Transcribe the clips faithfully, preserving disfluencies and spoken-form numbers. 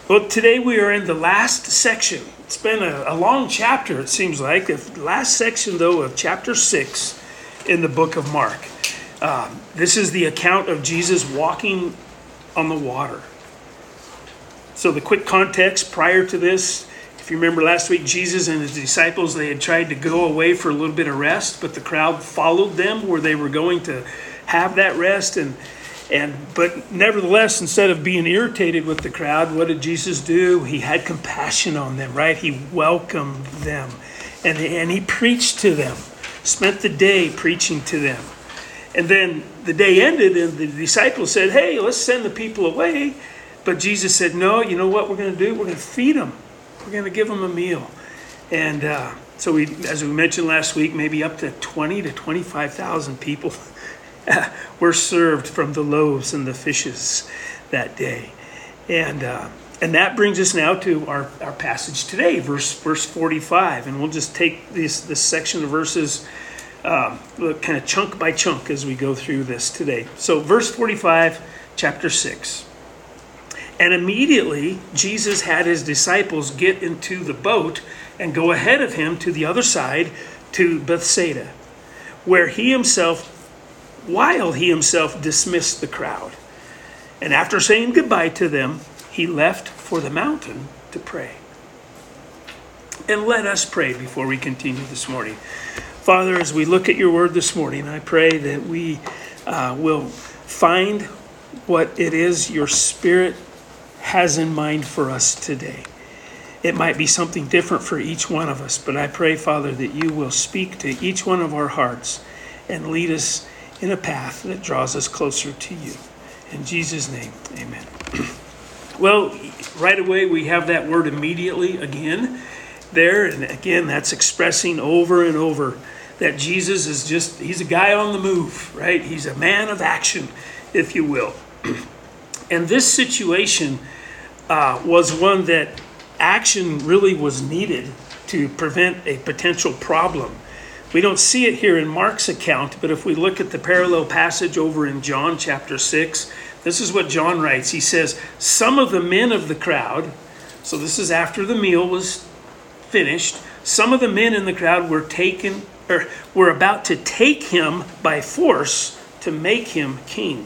Well, today we are in the last section. It's been a, a long chapter, it seems like. The last section, though, of chapter six in the book of Mark. Um, this is the account of Jesus walking on the water. So the quick context prior to this, if you remember last week, Jesus and his disciples, they had tried to go away for a little bit of rest, but the crowd followed them where they were going to have that rest. And And but nevertheless, instead of being irritated with the crowd, what did Jesus do? He had compassion on them, right? He welcomed them, and, and he preached to them, spent the day preaching to them. And then the day ended, and the disciples said, hey, let's send the people away. But Jesus said, no, you know what we're going to do? We're going to feed them. We're going to give them a meal. And uh, so we, as we mentioned last week, maybe up to twenty to twenty-five thousand people were served from the loaves and the fishes that day. And uh, and that brings us now to our, our passage today, verse verse forty-five. And we'll just take this, this section of verses um, kind of chunk by chunk as we go through this today. So verse forty-five, chapter six. And immediately Jesus had his disciples get into the boat and go ahead of him to the other side to Bethsaida, where he himself while he himself dismissed the crowd. And after saying goodbye to them, he left for the mountain to pray. And let us pray before we continue this morning. Father, as we look at your word this morning, I pray that we uh, will find what it is your Spirit has in mind for us today. It might be something different for each one of us, but I pray, Father, that you will speak to each one of our hearts and lead us in a path that draws us closer to you. In Jesus' name, amen. Well, right away we have that word immediately again there. And again, that's expressing over and over that Jesus is just, he's a guy on the move, right? He's a man of action, if you will. And this situation uh, was one that action really was needed to prevent a potential problem. We don't see it here in Mark's account, but if we look at the parallel passage over in John chapter six, this is what John writes. He says, some of the men of the crowd, so this is after the meal was finished, some of the men in the crowd were taken, or were about to take him by force to make him king.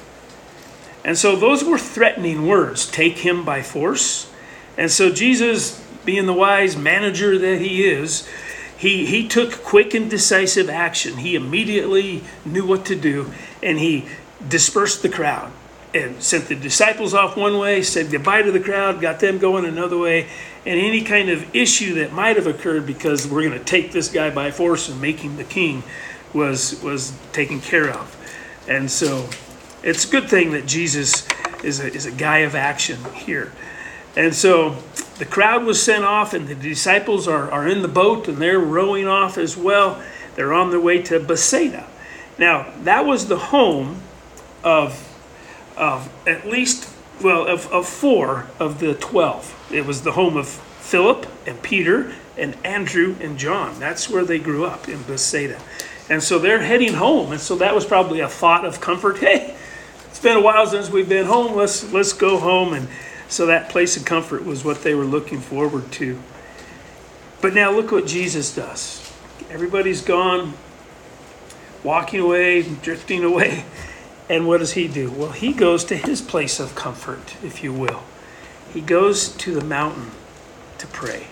And so those were threatening words, take him by force. And so Jesus, being the wise manager that he is, He he took quick and decisive action. He immediately knew what to do, and he dispersed the crowd and sent the disciples off one way, said goodbye to the crowd, got them going another way, and any kind of issue that might have occurred because we're going to take this guy by force and make him the king was, was taken care of. And so it's a good thing that Jesus is a, is a guy of action here. And so the crowd was sent off, and the disciples are, are in the boat, and they're rowing off as well. They're on their way to Bethsaida. Now, that was the home of, of at least, well, of, of four of the twelve. It was the home of Philip and Peter and Andrew and John. That's where they grew up, in Bethsaida. And so they're heading home. And so that was probably a thought of comfort. Hey, it's been a while since we've been home. Let's, let's go home. And so that place of comfort was what they were looking forward to. But now look what Jesus does. Everybody's gone, walking away, drifting away. And what does he do? Well, he goes to his place of comfort, if you will. He goes to the mountain to pray.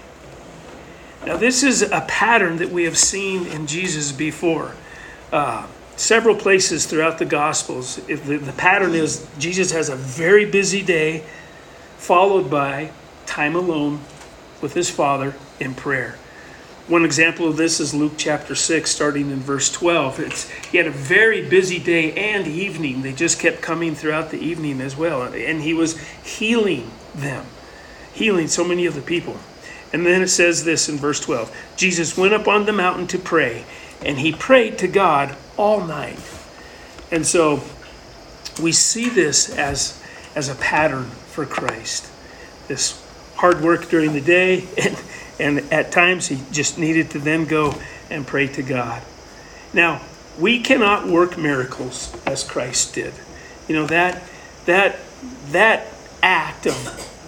Now, this is a pattern that we have seen in Jesus before. Uh, several places throughout the Gospels, if the, the pattern is Jesus has a very busy day, followed by time alone with his Father in prayer. One example of this is Luke chapter six, starting in verse twelve. It's, he had a very busy day and evening. They just kept coming throughout the evening as well. And he was healing them, healing so many of the people. And then it says this in verse twelve. Jesus went up on the mountain to pray, and he prayed to God all night. And so we see this as, as a pattern for Christ. This hard work during the day, and, and at times he just needed to then go and pray to God. Now, we cannot work miracles as Christ did. You know, that that that act of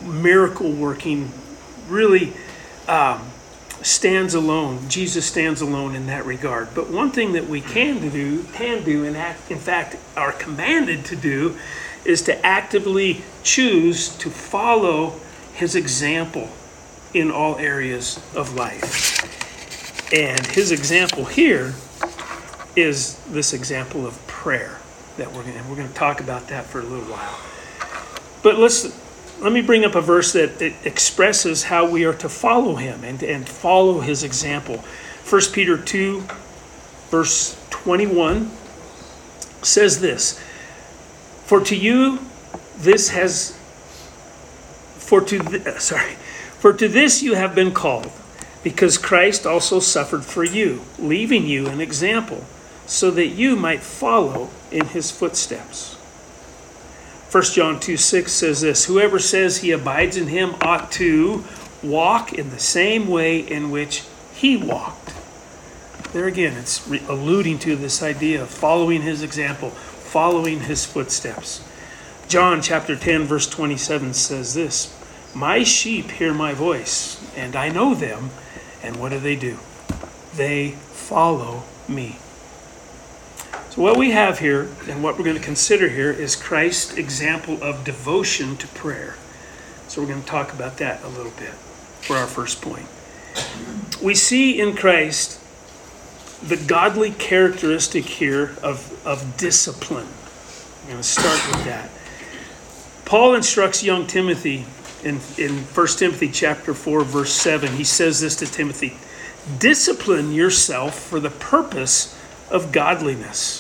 miracle working, really um, stands alone. Jesus stands alone in that regard. But one thing that we can do, can do, and act, in fact are commanded to do, is to actively choose to follow his example in all areas of life. And his example here is this example of prayer that we're going to, we're going to talk about that for a little while. But let's let me bring up a verse that it expresses how we are to follow him and, and follow his example. First Peter two, verse twenty-one says this, For to you this has for to th- sorry, for to this you have been called, because Christ also suffered for you, leaving you an example, so that you might follow in his footsteps. First John two six says this, Whoever says he abides in him ought to walk in the same way in which he walked. There again, it's re- alluding to this idea of following his example, following his footsteps. John chapter ten, verse twenty-seven says this, My sheep hear my voice, and I know them, and what do they do? They follow me. So what we have here, and what we're going to consider here, is Christ's example of devotion to prayer. So we're going to talk about that a little bit for our first point. We see in Christ the godly characteristic here of, of discipline. I'm going to start with that. Paul instructs young Timothy in, in First Timothy chapter four, verse seven. He says this to Timothy, Discipline yourself for the purpose of godliness.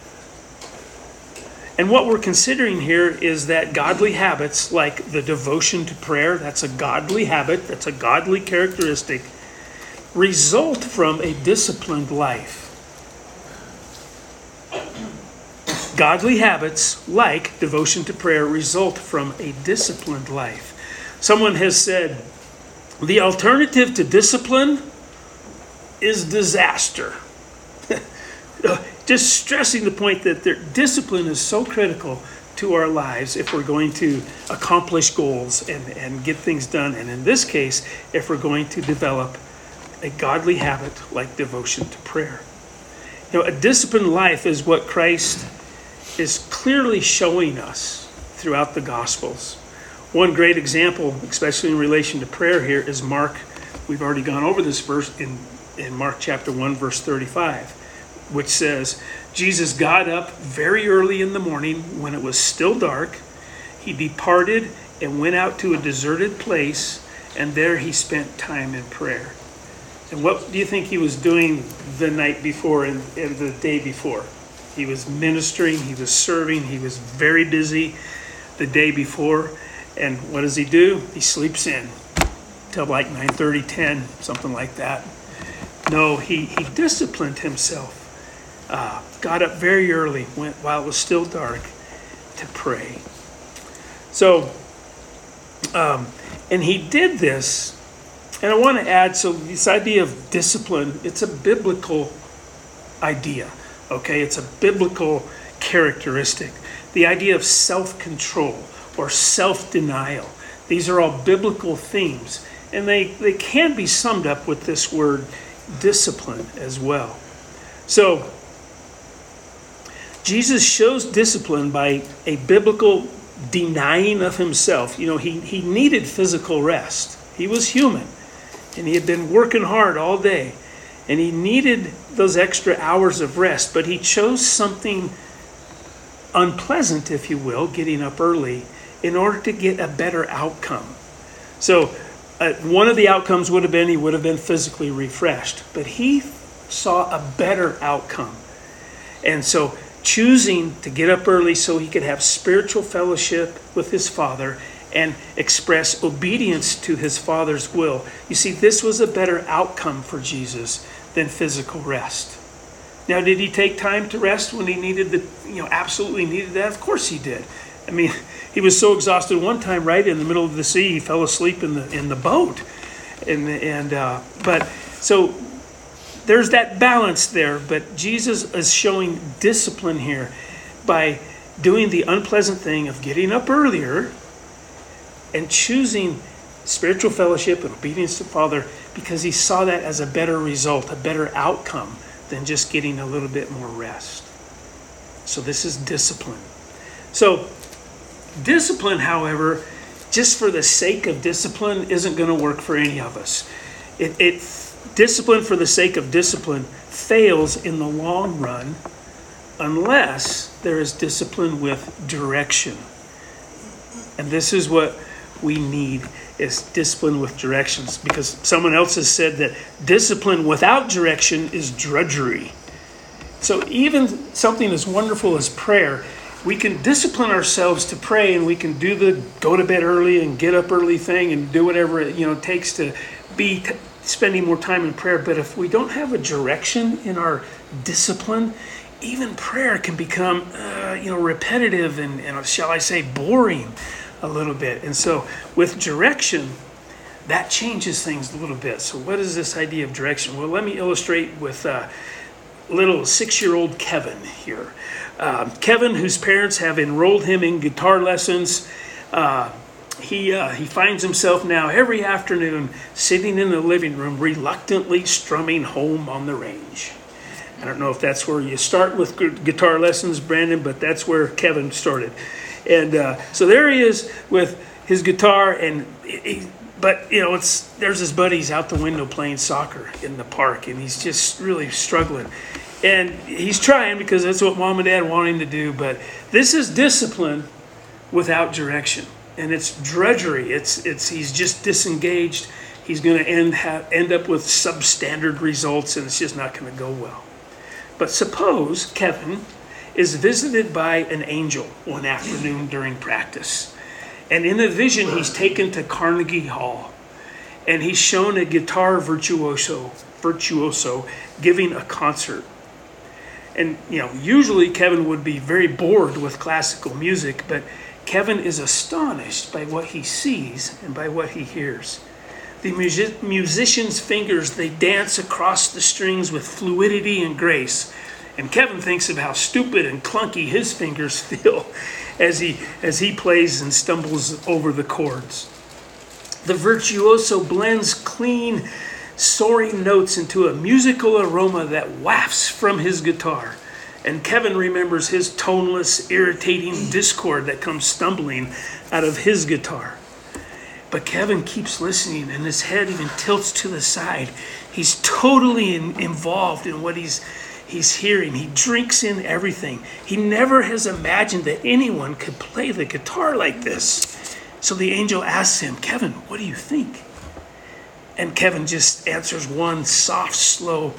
And what we're considering here is that godly habits, like the devotion to prayer, that's a godly habit, that's a godly characteristic, result from a disciplined life. Godly habits, like devotion to prayer, result from a disciplined life. Someone has said, the alternative to discipline is disaster. Just stressing the point that their discipline is so critical to our lives if we're going to accomplish goals and, and get things done. And in this case, if we're going to develop a godly habit like devotion to prayer. You know, a disciplined life is what Christ is clearly showing us throughout the Gospels. One great example, especially in relation to prayer here, is Mark. We've already gone over this verse in, in Mark chapter one, verse thirty-five. Which says, Jesus got up very early in the morning when it was still dark. He departed and went out to a deserted place, and there he spent time in prayer. And what do you think he was doing the night before and, and the day before? He was ministering, he was serving, he was very busy the day before. And what does he do? He sleeps in till like nine thirty, ten, something like that. No, he, he disciplined himself. Uh, got up very early, went while it was still dark, to pray. So, um, and he did this, and I want to add, so this idea of discipline, it's a biblical idea, okay? It's a biblical characteristic. The idea of self-control or self-denial. These are all biblical themes, and they, they can be summed up with this word discipline as well. So, Jesus shows discipline by a biblical denying of himself. You know, he, he needed physical rest. He was human, and he had been working hard all day, and he needed those extra hours of rest, but he chose something unpleasant, if you will, getting up early, in order to get a better outcome. So uh, one of the outcomes would have been he would have been physically refreshed, but he saw a better outcome. And so choosing to get up early so he could have spiritual fellowship with his Father and express obedience to his Father's will. You see, this was a better outcome for Jesus than physical rest. Now, did he take time to rest when he needed the, you know, absolutely needed that? Of course he did. I mean, he was so exhausted one time, right in the middle of the sea, he fell asleep in the in the boat. And and uh, but so there's that balance there, but Jesus is showing discipline here by doing the unpleasant thing of getting up earlier and choosing spiritual fellowship and obedience to Father because he saw that as a better result, a better outcome than just getting a little bit more rest. So this is discipline. So discipline, however, just for the sake of discipline isn't going to work for any of us. It, it discipline for the sake of discipline fails in the long run unless there is discipline with direction. And this is what we need, is discipline with directions, because someone else has said that discipline without direction is drudgery. So even something as wonderful as prayer, we can discipline ourselves to pray, and we can do the go to bed early and get up early thing and do whatever it you know takes to be t- spending more time in prayer. But if we don't have a direction in our discipline, even prayer can become uh, you know repetitive and, and shall I say boring a little bit. And so with direction, that changes things a little bit. So what is this idea of direction? Well, let me illustrate with uh, little six-year-old Kevin here. Uh, Kevin, whose parents have enrolled him in guitar lessons, uh, he uh, he finds himself now every afternoon sitting in the living room, reluctantly strumming Home on the Range. I don't know if that's where you start with guitar lessons, Brandon, but that's where Kevin started. And uh, so there he is with his guitar, and he, but you know, it's there's his buddies out the window playing soccer in the park, and he's just really struggling. And he's trying because that's what mom and dad want him to do. But this is discipline without direction, and it's drudgery. It's it's he's just disengaged. He's going to end ha- end up with substandard results, and it's just not going to go well. But suppose Kevin is visited by an angel one afternoon during practice. And in a vision, he's taken to Carnegie Hall. And he's shown a guitar virtuoso, virtuoso giving a concert. And, you know, usually Kevin would be very bored with classical music, but Kevin is astonished by what he sees and by what he hears. The music- musician's fingers, they dance across the strings with fluidity and grace. And Kevin thinks of how stupid and clunky his fingers feel as he as he plays and stumbles over the chords. The virtuoso blends clean, soaring notes into a musical aroma that wafts from his guitar. And Kevin remembers his toneless, irritating discord that comes stumbling out of his guitar. But Kevin keeps listening, and his head even tilts to the side. He's totally in, involved in what he's he's hearing. He drinks in everything. He never has imagined that anyone could play the guitar like this. So the angel asks him, Kevin, what do you think? And Kevin just answers one soft, slow,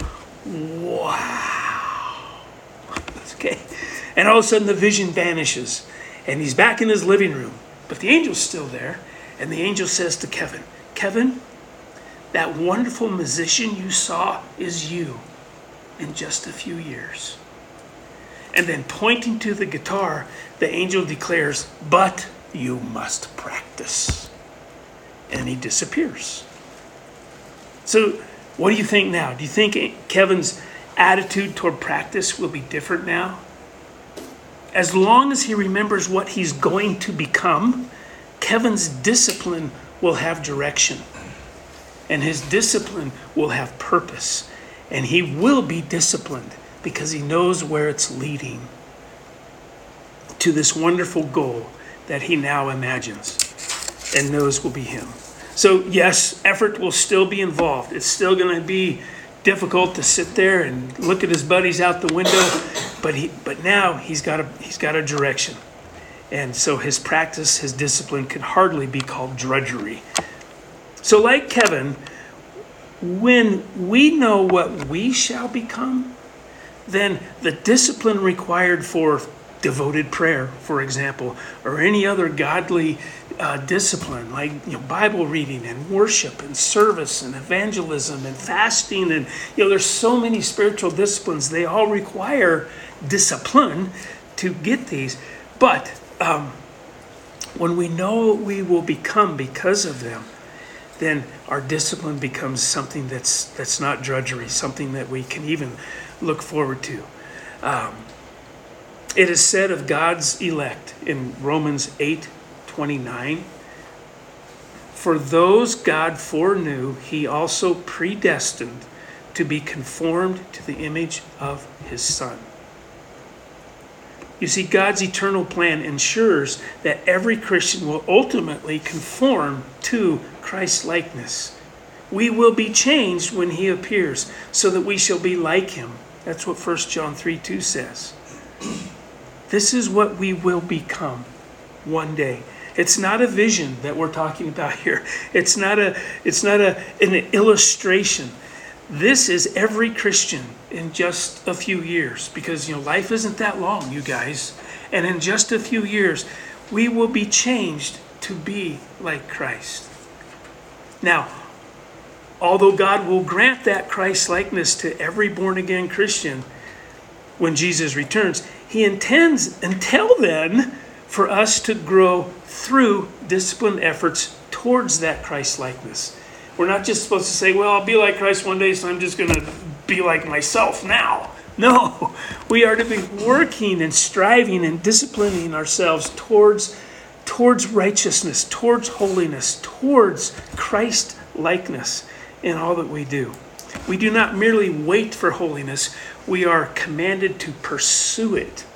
wow. Okay. And all of a sudden the vision vanishes, and he's back in his living room. But the angel's still there. And the angel says to Kevin, Kevin, that wonderful musician you saw is you in just a few years. And then pointing to the guitar, the angel declares, but you must practice. And he disappears. So what do you think now? Do you think Kevin's attitude toward practice will be different now? As long as he remembers what he's going to become, Kevin's discipline will have direction, and his discipline will have purpose, and he will be disciplined because he knows where it's leading to this wonderful goal that he now imagines and knows will be him. So yes, effort will still be involved. It's still going to be difficult to sit there and look at his buddies out the window, but he but now he's got a he's got a direction. And so his practice, his discipline could hardly be called drudgery. So like Kevin, when we know what we shall become, then the discipline required for devoted prayer, for example, or any other godly uh, discipline like you know, Bible reading and worship and service and evangelism and fasting, and you know, there's so many spiritual disciplines. They all require discipline to get these, but Um, when we know what we will become because of them, then our discipline becomes something that's that's not drudgery, something that we can even look forward to. Um, it is said of God's elect in Romans eight twenty-nine For those God foreknew, he also predestined to be conformed to the image of his Son. You see, God's eternal plan ensures that every Christian will ultimately conform to Christ's likeness. We will be changed when he appears, so that we shall be like him. That's what First John three two says. This is what we will become one day. It's not a vision that we're talking about here. It's not a it's not a an illustration. This is every Christian in just a few years, because you know life isn't that long, you guys. And in just a few years, we will be changed to be like Christ. Now, although God will grant that Christ likeness to every born again Christian when Jesus returns, he intends until then for us to grow through disciplined efforts towards that Christ likeness. We're not just supposed to say, well, I'll be like Christ one day, so I'm just going to be like myself now. No, we are to be working and striving and disciplining ourselves towards, towards righteousness, towards holiness, towards Christ likeness in all that we do. We do not merely wait for holiness, we are commanded to pursue it.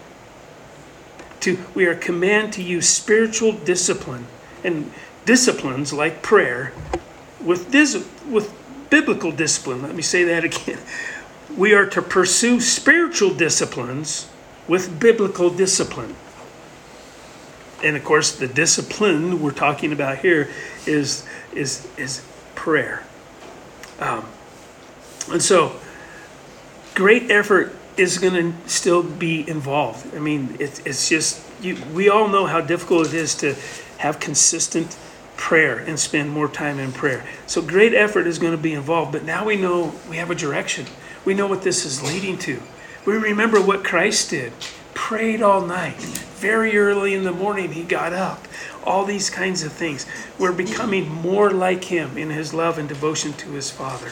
To, we are commanded to use spiritual discipline and disciplines like prayer with, dis, with biblical discipline. Let me say that again. We are to pursue spiritual disciplines with biblical discipline. And of course, the discipline we're talking about here is, is, is prayer. Um, and so, great effort is going to still be involved. I mean, it's it's just, you, we all know how difficult it is to have consistent prayer and spend more time in prayer. So great effort is going to be involved, but now we know we have a direction. We know what this is leading to. We remember what Christ did. Prayed all night. Very early in the morning, he got up. All these kinds of things. We're becoming more like him in his love and devotion to his Father.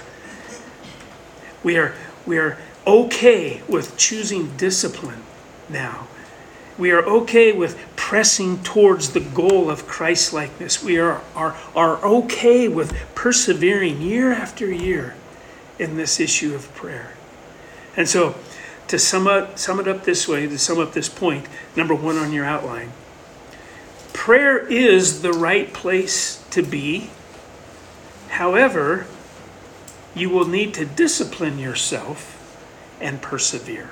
We are, we are okay with choosing discipline now. We are okay with pressing towards the goal of Christ-likeness. We are, are, are okay with persevering year after year in this issue of prayer. And so, to sum up, sum it up this way, to sum up this point, number one on your outline, prayer is the right place to be. However, you will need to discipline yourself and persevere.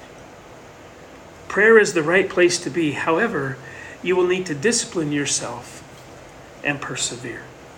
Prayer is the right place to be. However, you will need to discipline yourself and persevere.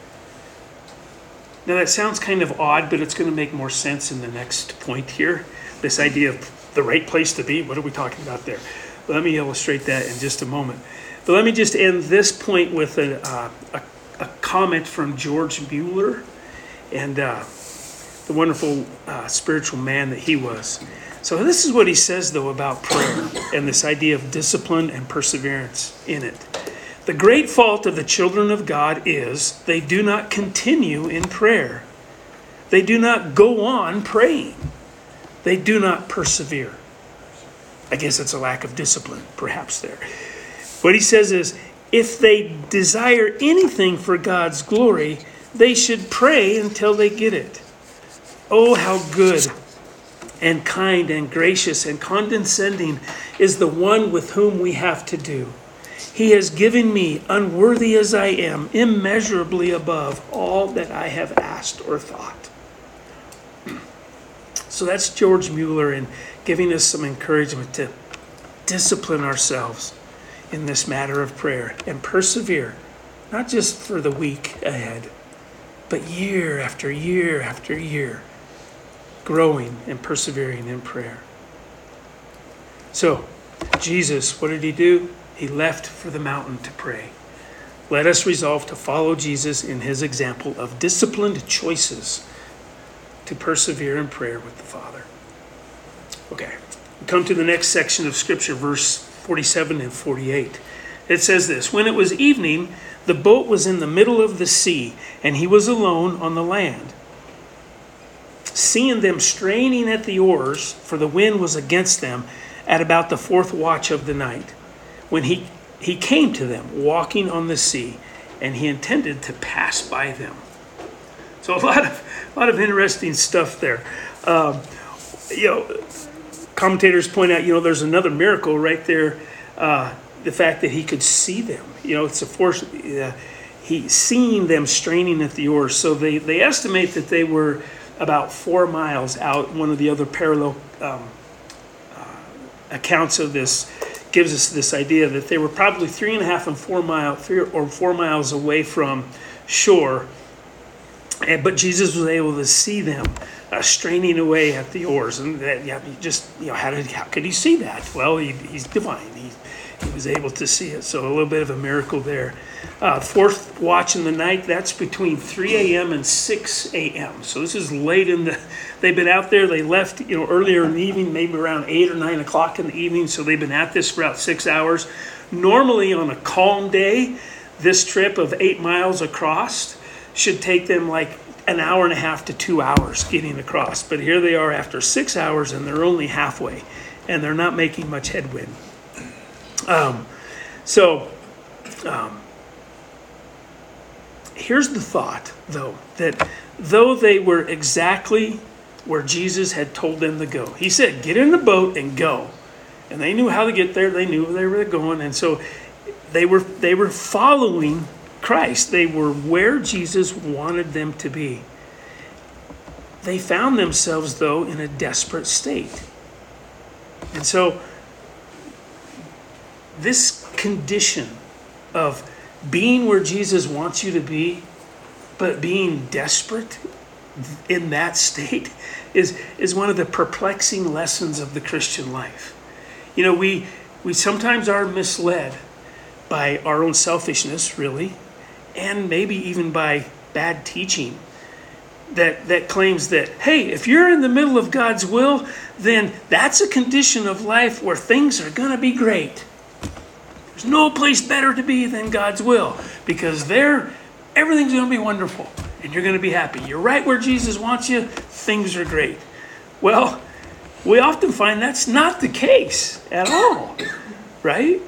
Now that sounds kind of odd, but it's going to make more sense in the next point here. This idea of the right place to be. What are we talking about there? Let me illustrate that in just a moment. But let me just end this point with a, uh, a, a comment from George Mueller and uh, the wonderful uh, spiritual man that he was. So this is what he says, though, about prayer and this idea of discipline and perseverance in it. The great fault of the children of God is they do not continue in prayer. They do not go on praying. They do not persevere. I guess it's a lack of discipline, perhaps, there. What he says is, if they desire anything for God's glory, they should pray until they get it. Oh, how good and kind and gracious and condescending is the one with whom we have to do. He has given me, unworthy as I am, immeasurably above all that I have asked or thought. So that's George Mueller and giving us some encouragement to discipline ourselves in this matter of prayer and persevere, not just for the week ahead, but year after year after year, growing and persevering in prayer. So, Jesus, what did he do? He left for the mountain to pray. Let us resolve to follow Jesus in his example of disciplined choices to persevere in prayer with the Father. Okay, we come to the next section of Scripture, verse forty-seven and forty-eight. It says this, when it was evening, the boat was in the middle of the sea, and he was alone on the land. Seeing them straining at the oars, for the wind was against them, at about the fourth watch of the night, when he, he came to them, walking on the sea, and he intended to pass by them. So a lot of a lot of interesting stuff there. Um, you know, commentators point out, you know, there's another miracle right there. Uh, the fact that he could see them. You know, it's a force. Uh, he seeing them straining at the oars. So they they estimate that they were about four miles out. One of the other parallel um, uh, accounts of this gives us this idea that they were probably three and a half and four mile, three or four miles away from shore. And, but Jesus was able to see them uh, straining away at the oars, and that, yeah, he just you know how did how could he see that? Well, he, he's divine. He he was able to see it. So a little bit of a miracle there. Uh, fourth watch in the night. That's between three a.m. and six a.m. So this is late in the. They've been out there. They left you know earlier in the evening, maybe around eight or nine o'clock in the evening. So they've been at this for about six hours. Normally on a calm day, this trip of eight miles across should take them like an hour and a half to two hours getting across. But here they are after six hours and they're only halfway and they're not making much headway. Um, so um, here's the thought, though, that though they were exactly where Jesus had told them to go, he said, get in the boat and go. And they knew how to get there. They knew where they were going. And so they were they were following Christ. They were where Jesus wanted them to be. They found themselves, though, in a desperate state. And so this condition of being where Jesus wants you to be, but being desperate in that state is, is one of the perplexing lessons of the Christian life. You know, we we sometimes are misled by our own selfishness, really, and maybe even by bad teaching that, that claims that, hey, if you're in the middle of God's will, then that's a condition of life where things are going to be great. There's no place better to be than God's will, because there, everything's going to be wonderful, and you're going to be happy. You're right where Jesus wants you, things are great. Well, we often find that's not the case at all, right?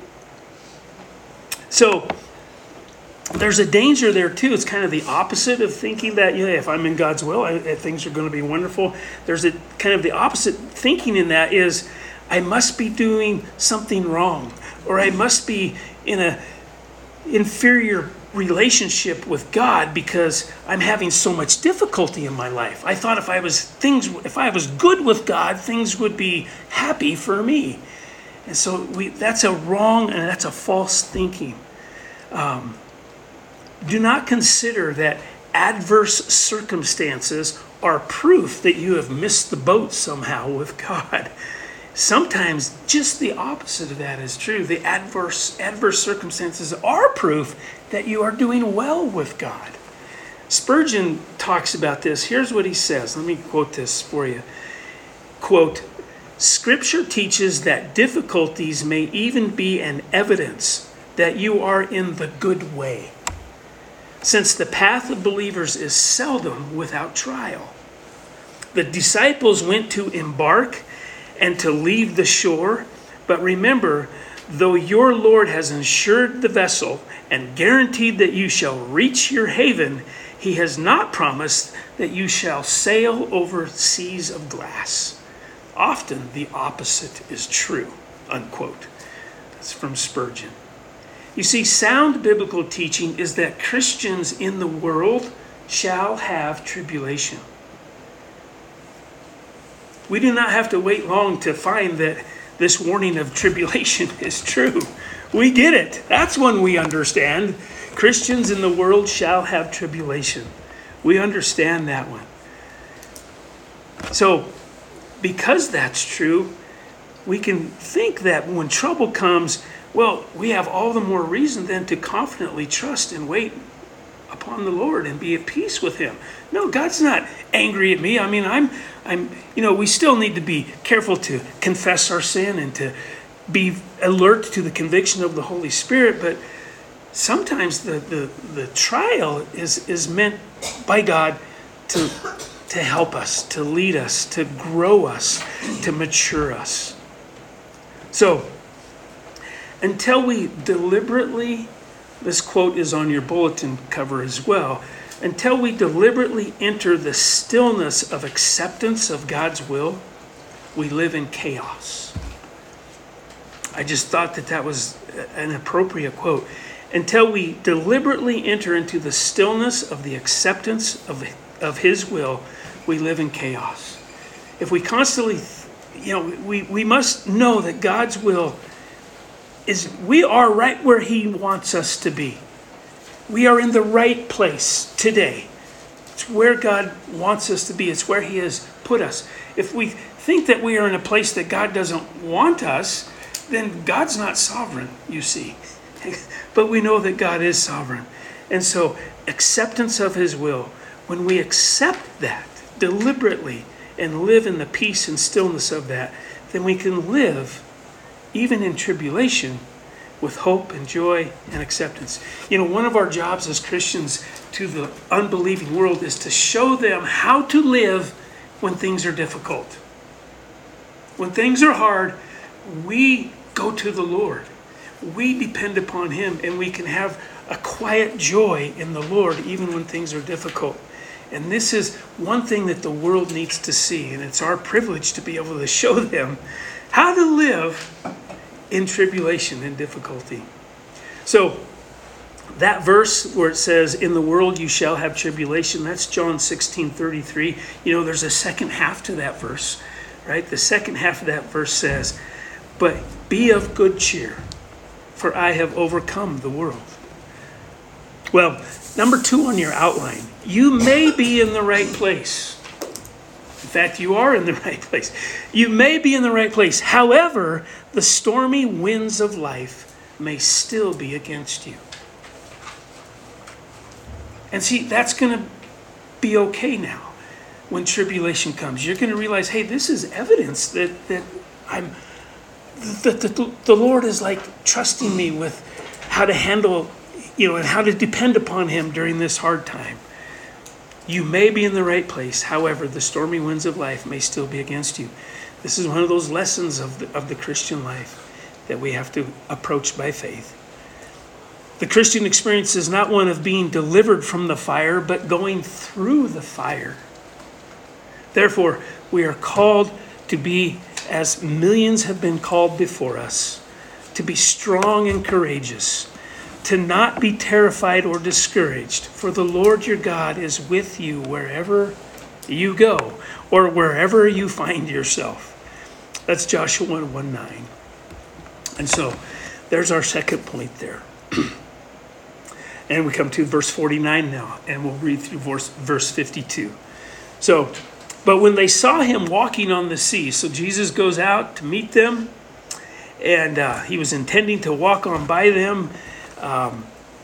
So there's a danger there too. It's kind of the opposite of thinking that, you know, if I'm in God's will, I, things are going to be wonderful. There's a kind of the opposite thinking in that is, I must be doing something wrong, or I must be in a inferior relationship with God because I'm having so much difficulty in my life. I thought if I was things, if I was good with God, things would be happy for me. And so we, that's a wrong and that's a false thinking. Um, do not consider that adverse circumstances are proof that you have missed the boat somehow with God. Sometimes just the opposite of that is true. The adverse adverse circumstances are proof that you are doing well with God. Spurgeon talks about this. Here's what he says. Let me quote this for you. Quote, Scripture teaches that difficulties may even be an evidence that you are in the good way, since the path of believers is seldom without trial. The disciples went to embark and to leave the shore, but remember, though your Lord has insured the vessel and guaranteed that you shall reach your haven, he has not promised that you shall sail over seas of glass. Often the opposite is true, unquote. That's from Spurgeon. You see, sound biblical teaching is that Christians in the world shall have tribulation. We do not have to wait long to find that this warning of tribulation is true. We get it. That's one we understand. Christians in the world shall have tribulation. We understand that one. So, because that's true, we can think that when trouble comes, well, we have all the more reason then to confidently trust and wait upon the Lord and be at peace with him. No, God's not angry at me. I mean, I'm, I'm, you know, we still need to be careful to confess our sin and to be alert to the conviction of the Holy Spirit. But sometimes the, the, the trial is, is meant by God to, to help us, to lead us, to grow us, to mature us. So, until we deliberately This quote is on your bulletin cover as well. Until we deliberately enter the stillness of acceptance of God's will, we live in chaos. I just thought that that was an appropriate quote. Until we deliberately enter into the stillness of the acceptance of, of His will, we live in chaos. If we constantly, you know, we, we must know that God's will is, we are right where He wants us to be. We are in the right place today. It's where God wants us to be. It's where He has put us. If we think that we are in a place that God doesn't want us, then God's not sovereign, you see. But we know that God is sovereign. And so acceptance of His will, when we accept that deliberately and live in the peace and stillness of that, then we can live even in tribulation with hope and joy and acceptance. You know, one of our jobs as Christians to the unbelieving world is to show them how to live when things are difficult. When things are hard, we go to the Lord. We depend upon Him, and we can have a quiet joy in the Lord even when things are difficult. And this is one thing that the world needs to see, and it's our privilege to be able to show them how to live in tribulation and difficulty. So that verse where it says, in the world you shall have tribulation, that's John sixteen thirty-three. You know, there's a second half to that verse, right? The second half of that verse says, but be of good cheer, for I have overcome the world. Well, number two on your outline, you may be in the right place. In fact, you are in the right place. You may be in the right place. However, the stormy winds of life may still be against you. And see, that's going to be okay now when tribulation comes. You're going to realize, hey, this is evidence that, that I'm that the, the Lord is like trusting me with how to handle, you know, and how to depend upon Him during this hard time. You may be in the right place. However, the stormy winds of life may still be against you. This is one of those lessons of the, of the Christian life that we have to approach by faith. The Christian experience is not one of being delivered from the fire, but going through the fire. Therefore, we are called to be, as millions have been called before us, to be strong and courageous, to not be terrified or discouraged, for the Lord your God is with you wherever you go or wherever you find yourself. That's Joshua one nine. And so there's our second point there. And we come to verse forty-nine now, and we'll read through verse, verse fifty-two. So, but when they saw him walking on the sea, so Jesus goes out to meet them, and uh, he was intending to walk on by them. Um,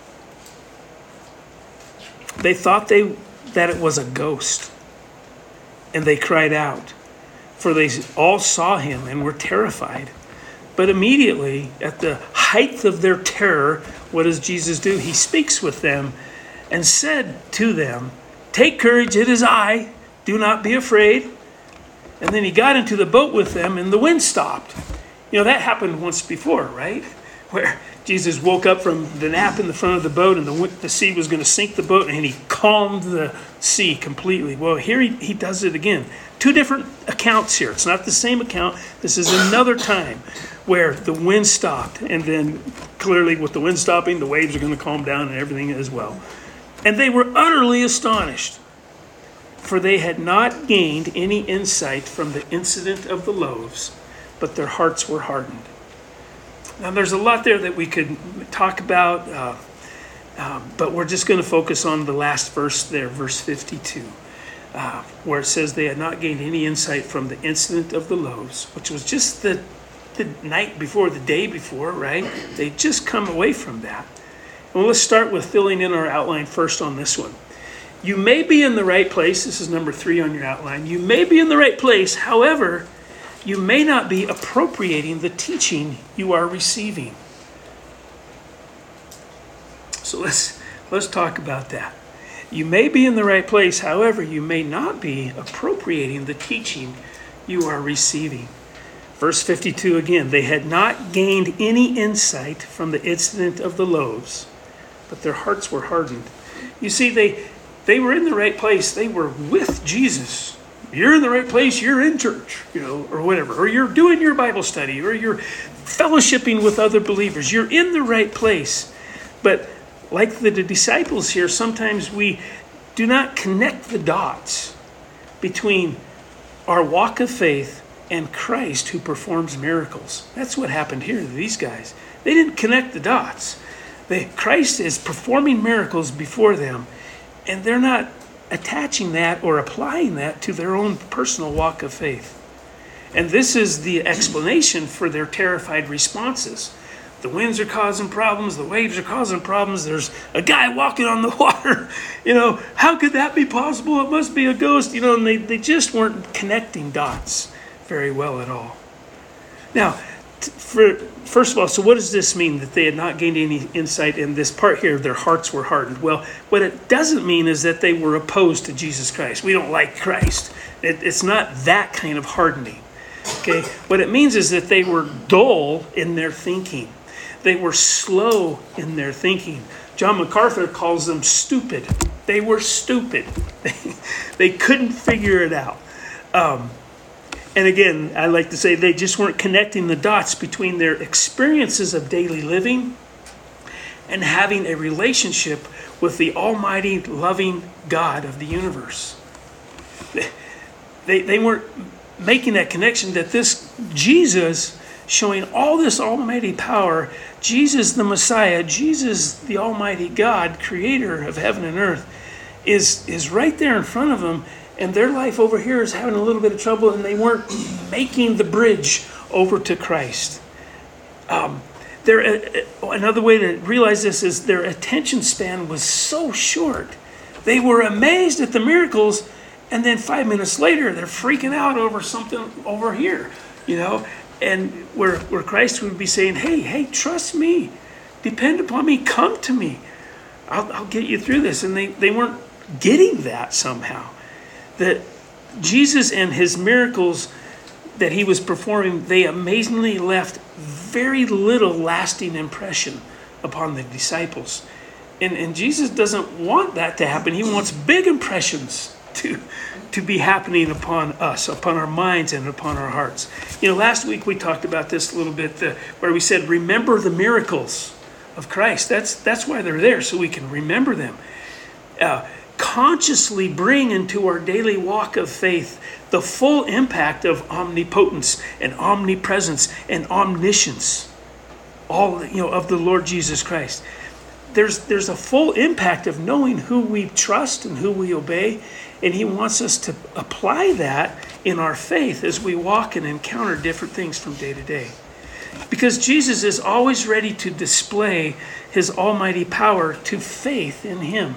they thought they that it was a ghost, and they cried out, for they all saw him and were terrified. But immediately, at the height of their terror, what does Jesus do? He speaks with them and said to them, "Take courage, it is I, do not be afraid." And then he got into the boat with them, and the wind stopped. You know, that happened once before, right? Where Jesus woke up from the nap in the front of the boat, and the, the sea was going to sink the boat, and he calmed the sea completely. Well, here he, he does it again. Two different accounts here. It's not the same account. This is another time where the wind stopped, and then clearly with the wind stopping, the waves are going to calm down and everything as well. And they were utterly astonished, for they had not gained any insight from the incident of the loaves, but their hearts were hardened. Now, there's a lot there that we could talk about, uh, uh, but we're just going to focus on the last verse there, verse fifty-two, uh, where it says they had not gained any insight from the incident of the loaves, which was just the, the night before, the day before, right? They'd just come away from that. Well, let's start with filling in our outline first on this one. You may be in the right place. This is number three on your outline. You may be in the right place. However, you may not be appropriating the teaching you are receiving. So let's let's talk about that. You may be in the right place. However, you may not be appropriating the teaching you are receiving. Verse fifty-two again. They had not gained any insight from the incident of the loaves, but their hearts were hardened. You see, they they were in the right place. They were with Jesus. You're in the right place. You're in church, you know, or whatever. Or you're doing your Bible study, or you're fellowshipping with other believers. You're in the right place. But like the disciples here, sometimes we do not connect the dots between our walk of faith and Christ who performs miracles. That's what happened here to these guys. They didn't connect the dots. They, Christ is performing miracles before them, and they're not attaching that or applying that to their own personal walk of faith. And this is the explanation for their terrified responses. The winds are causing problems. The waves are causing problems. There's a guy walking on the water. You know, how could that be possible? It must be a ghost. You know, and they, they just weren't connecting dots very well at all. Now, t- for, first of all, so what does this mean that they had not gained any insight in this part here? Their hearts were hardened. Well, what it doesn't mean is that they were opposed to Jesus Christ. We don't like Christ. It, it's not that kind of hardening. Okay, what it means is that they were dull in their thinking. They were slow in their thinking. John MacArthur calls them stupid. They were stupid. They couldn't figure it out. Um, and again, I like to say they just weren't connecting the dots between their experiences of daily living and having a relationship with the almighty, loving God of the universe. They, they weren't making that connection that this Jesus, showing all this almighty power, Jesus the Messiah, Jesus the almighty God, creator of heaven and earth, is, is right there in front of them, and their life over here is having a little bit of trouble, and they weren't making the bridge over to Christ. Um, their, uh, another way to realize this is their attention span was so short. They were amazed at the miracles, and then five minutes later, they're freaking out over something over here, you know? And where, where Christ would be saying, hey, hey, trust me. Depend upon me. Come to me. I'll, I'll get you through this. And they, they weren't getting that somehow. That Jesus and his miracles that he was performing, they amazingly left very little lasting impression upon the disciples. And, and Jesus doesn't want that to happen. He wants big impressions to to be happening upon us, upon our minds and upon our hearts. You know, last week we talked about this a little bit, the, where we said, remember the miracles of Christ. That's that's why they're there, so we can remember them. Uh, consciously bring into our daily walk of faith the full impact of omnipotence and omnipresence and omniscience, all, you know, of the Lord Jesus Christ. There's there's a full impact of knowing who we trust and who we obey. And he wants us to apply that in our faith as we walk and encounter different things from day to day. Because Jesus is always ready to display his almighty power to faith in him.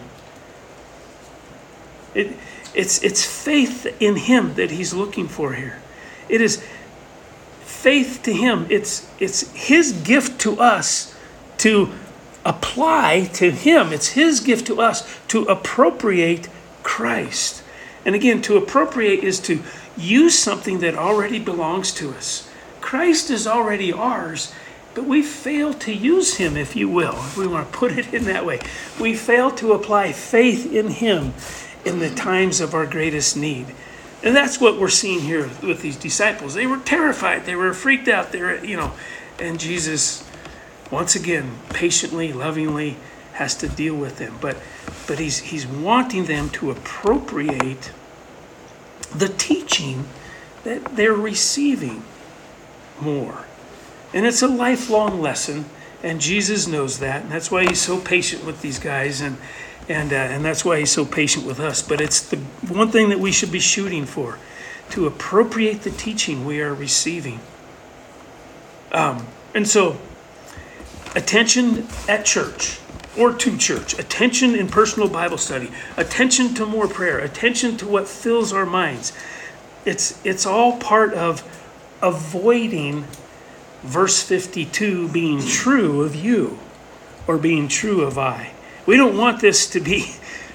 It, it's, it's faith in him that he's looking for here. It is faith to him. It's, it's his gift to us to apply to him. It's his gift to us to appropriate Christ. And again, to appropriate is to use something that already belongs to us. Christ is already ours, but we fail to use him, if you will, if we want to put it in that way. We fail to apply faith in him in the times of our greatest need. And that's what we're seeing here with these disciples. They were terrified. They were freaked out. They were, you know, and Jesus, once again, patiently, lovingly, has to deal with them. But but he's he's wanting them to appropriate the teaching that they're receiving more. And it's a lifelong lesson, and Jesus knows that. And that's why he's so patient with these guys, and and uh, and that's why he's so patient with us. But it's the one thing that we should be shooting for, to appropriate the teaching we are receiving. Um, and so, attention at church. Or to church, attention in personal Bible study, attention to more prayer, attention to what fills our minds. It's it's all part of avoiding verse fifty-two being true of you or being true of I. We don't want this to be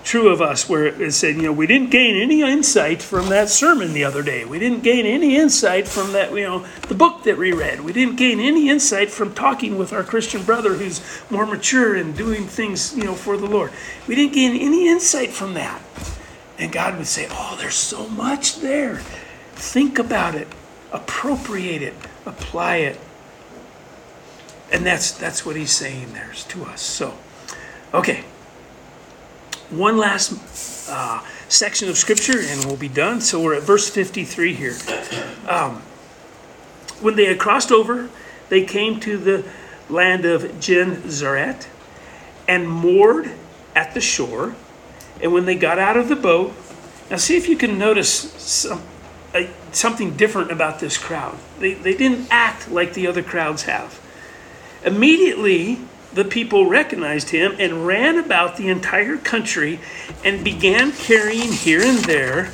true of us, where it said, you know, we didn't gain any insight from that sermon the other day. We didn't gain any insight from that, you know, the book that we read. We didn't gain any insight from talking with our Christian brother who's more mature and doing things, you know, for the Lord. We didn't gain any insight from that. And God would say, oh, there's so much there. Think about it, appropriate it, apply it. And that's that's what he's saying there to us. So, okay. One last uh, section of scripture and we'll be done. So we're at verse fifty-three here. Um, when they had crossed over, they came to the land of Gennesaret and moored at the shore. And when they got out of the boat, now see if you can notice some, uh, something different about this crowd. They, they didn't act like the other crowds have. Immediately, the people recognized him and ran about the entire country and began carrying here and there,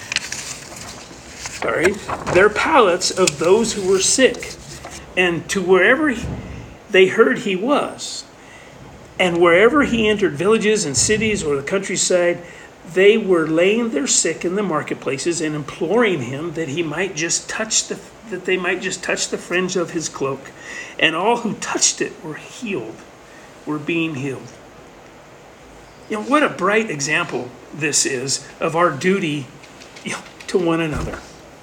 sorry, their pallets of those who were sick, and to wherever they heard he was. And wherever he entered villages and cities or the countryside, they were laying their sick in the marketplaces and imploring him that he might just touch the that they might just touch the fringe of his cloak. And all who touched it were healed, were being healed. You know, what a bright example this is of our duty, you know, to one another.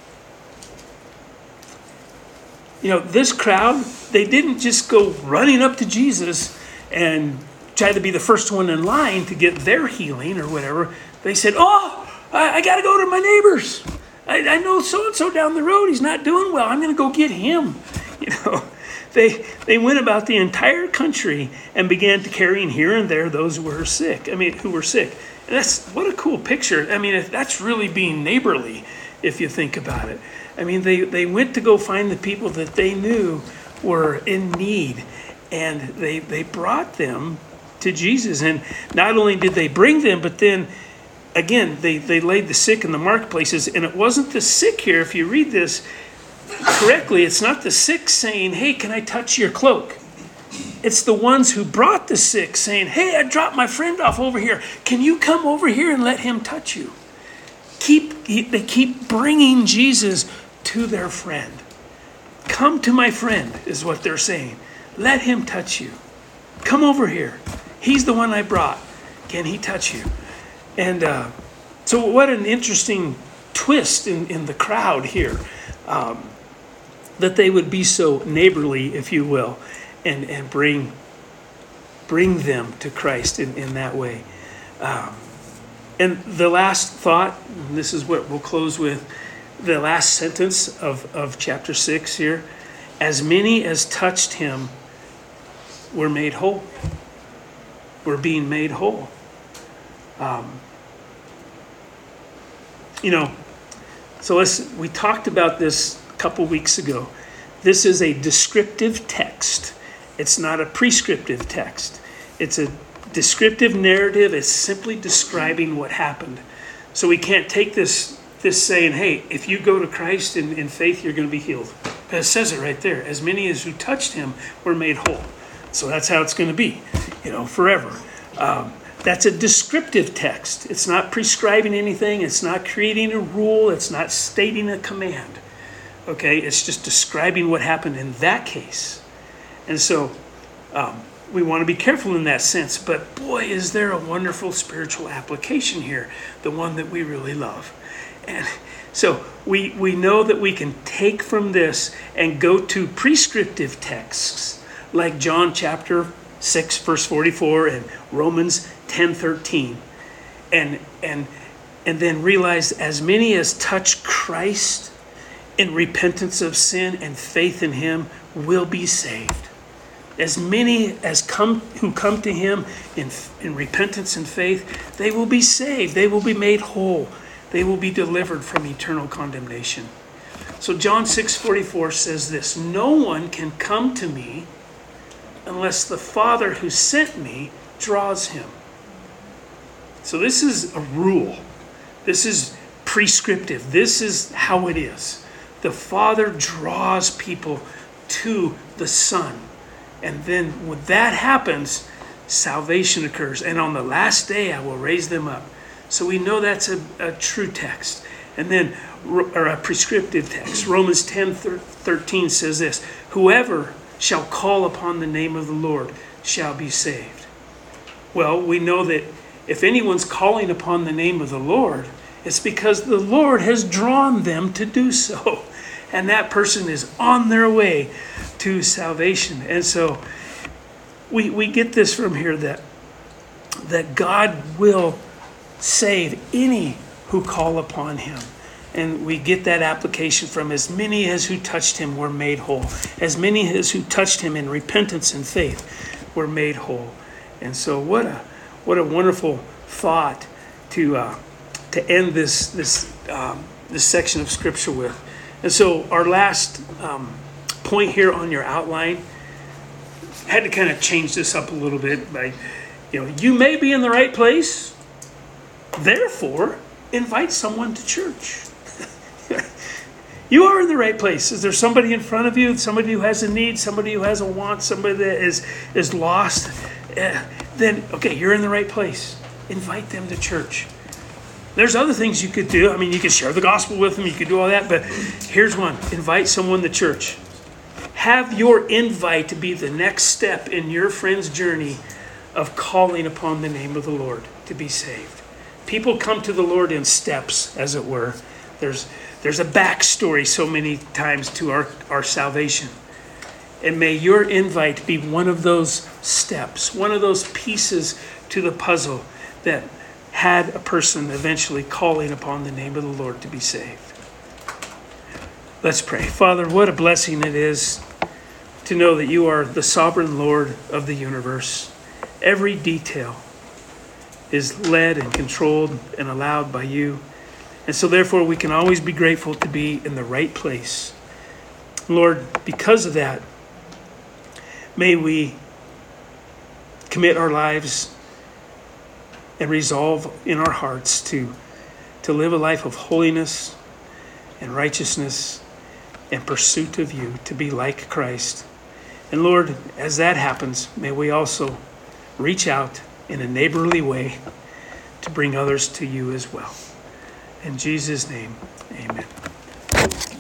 You know, this crowd, they didn't just go running up to Jesus and try to be the first one in line to get their healing or whatever. They said, oh, I, I got to go to my neighbor's. I, I know so-and-so down the road, he's not doing well. I'm going to go get him. You know, they they went about the entire country and began to carrying here and there those who were sick. I mean, who were sick. And that's, what a cool picture. I mean, if that's really being neighborly, if you think about it. I mean, they, they went to go find the people that they knew were in need. And they, they brought them to Jesus. And not only did they bring them, but then, again, they, they laid the sick in the marketplaces. And it wasn't the sick here. If you read this correctly, it's not the sick saying, hey, can I touch your cloak? It's the ones who brought the sick saying, hey, I dropped my friend off over here. Can you come over here and let him touch you? Keep They keep bringing Jesus to their friend. Come to my friend is what they're saying. Let him touch you. Come over here. He's the one I brought. Can he touch you? And uh, so what an interesting twist in, in the crowd here. Um, that they would be so neighborly, if you will, and, and bring bring them to Christ in, in that way. Um, and the last thought, and this is what we'll close with, the last sentence of, of chapter six here. As many as touched him were made whole. Were being made whole. Um, you know, so let's, we talked about this a couple weeks ago. This is a descriptive text. It's not a prescriptive text. It's a descriptive narrative. It's simply describing what happened. So we can't take this, this saying, hey, if you go to Christ in, in faith, you're going to be healed. It says it right there. As many as who touched him were made whole. So that's how it's going to be, you know, forever. Um, That's a descriptive text. It's not prescribing anything. It's not creating a rule. It's not stating a command. Okay, it's just describing what happened in that case. And so um, we want to be careful in that sense. But boy, is there a wonderful spiritual application here, the one that we really love. And so we, we know that we can take from this and go to prescriptive texts like John chapter six, verse forty-four, and Romans ten thirteen, and and and then realize as many as touch Christ in repentance of sin and faith in him will be saved. As many as come who come to him in in repentance and faith, they will be saved. They will be made whole. They will be delivered from eternal condemnation. So John six forty-four says this: no one can come to me unless the Father who sent me draws him. So this is a rule. This is prescriptive. This is how it is. The Father draws people to the Son. And then when that happens, salvation occurs. And on the last day, I will raise them up. So we know that's a, a true text. And then, or a prescriptive text. Romans ten thirteen says this, whoever shall call upon the name of the Lord shall be saved. Well, we know that if anyone's calling upon the name of the Lord, it's because the Lord has drawn them to do so. And that person is on their way to salvation. And so we we get this from here that, that God will save any who call upon him. And we get that application from as many as who touched him were made whole. As many as who touched him in repentance and faith were made whole. And so what a what a wonderful thought to uh, to end this this um, this section of scripture with. And so our last um, point here on your outline, I had to kind of change this up a little bit by, you know, you may be in the right place, therefore invite someone to church. You are in the right place. Is there somebody in front of you, somebody who has a need, somebody who has a want, somebody that is is lost? Uh, then, okay, you're in the right place. Invite them to church. There's other things you could do. I mean, you could share the gospel with them. You could do all that. But here's one. Invite someone to church. Have your invite be the next step in your friend's journey of calling upon the name of the Lord to be saved. People come to the Lord in steps, as it were. There's there's a backstory so many times to our, our salvation. And may your invite be one of those steps, one of those pieces to the puzzle that had a person eventually calling upon the name of the Lord to be saved. Let's pray. Father, what a blessing it is to know that you are the sovereign Lord of the universe. Every detail is led and controlled and allowed by you. And so therefore we can always be grateful to be in the right place. Lord, because of that, may we commit our lives and resolve in our hearts to, to live a life of holiness and righteousness and pursuit of you, to be like Christ. And Lord, as that happens, may we also reach out in a neighborly way to bring others to you as well. In Jesus' name, amen.